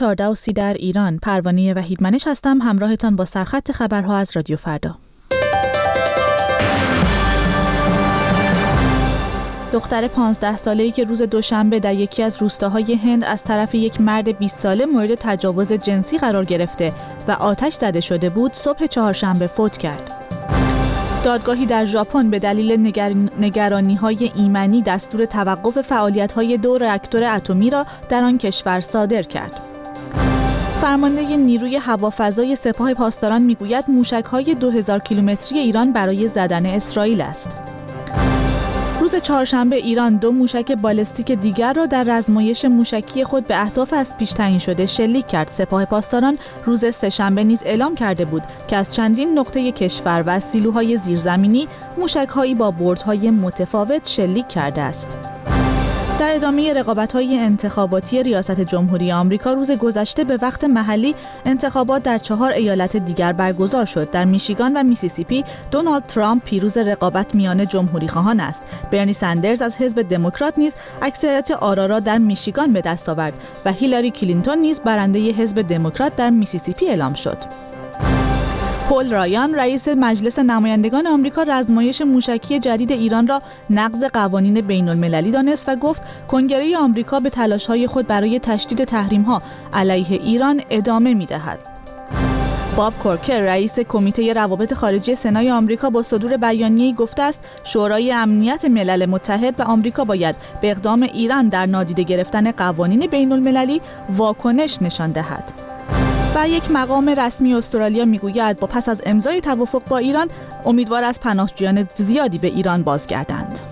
14:30 در ایران. پروانه وحیدمنش هستم، همراهتان با سرخط خبرها از رادیو فردا. دختر 15 ساله‌ای که روز دوشنبه در یکی از روستاهای هند از طرف یک مرد 20 ساله مورد تجاوز جنسی قرار گرفته و آتش زده شده بود، صبح چهارشنبه فوت کرد. دادگاهی در ژاپن به دلیل نگرانی‌های ایمنی دستور توقف فعالیت‌های 2 راکتور اتمی را در آن کشور صادر کرد. فرمانده نیروی هوافضای سپاه پاسداران میگوید موشک‌های 2000 کیلومتری ایران برای زدن اسرائیل است. روز چهارشنبه ایران 2 موشک بالستیک دیگر را در رزمایش موشکی خود به اهداف از پیش تعیین شده شلیک کرد. سپاه پاسداران روز سه‌شنبه نیز اعلام کرده بود که از چندین نقطه کشور و از سیلوهای زیرزمینی موشک‌هایی با بردهای متفاوت شلیک کرده است. در ادامه رقابت‌های انتخاباتی ریاست جمهوری آمریکا روز گذشته به وقت محلی انتخابات در 4 ایالت دیگر برگزار شد. در میشیگان و میسیسیپی دونالد ترامپ پیروز رقابت میان جمهوری‌خواهان است. برنی سندرز از حزب دموکرات نیز اکثریت آرا را در میشیگان به دست آورد و هیلاری کلینتون نیز برنده حزب دموکرات در میسیسیپی اعلام شد. پل رایان رئیس مجلس نمایندگان آمریکا رزمایش موشکی جدید ایران را نقض قوانین بین‌المللی دانست و گفت کنگره آمریکا به تلاش‌های خود برای تشدید تحریم‌ها علیه ایران ادامه می‌دهد. باب کورکر رئیس کمیته روابط خارجی سنای آمریکا با صدور بیانیه‌ای گفته است شورای امنیت ملل متحد و آمریکا باید به اقدام ایران در نادیده گرفتن قوانین بین‌المللی واکنش نشان دهد. و یک مقام رسمی استرالیا میگوید با پس از امضای توافق با ایران امیدوار است پناهجویان زیادی به ایران بازگردند.